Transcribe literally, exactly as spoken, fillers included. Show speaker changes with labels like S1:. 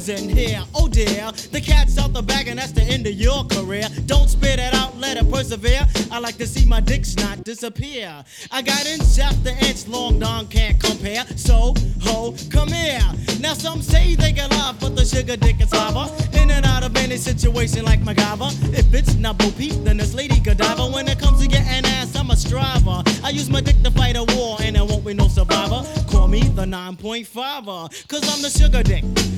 S1: girls in here. Oh dear, the cat's out the bag and that's the end of your career. Don't spit it out, let it persevere. I like to see my dick snot disappear. I got inch after inch, long Don can't compare. So, ho, come here. Now some say they get live, but the sugar dick is lava. In and out of any situation like MacGyver. If it's not Bo Peep, then it's Lady Godiva. When it comes to getting ass, I'm a striver. I use my dick to fight a war, and there won't be no survivor. Call me the nine point five, cause I'm the sugar dick.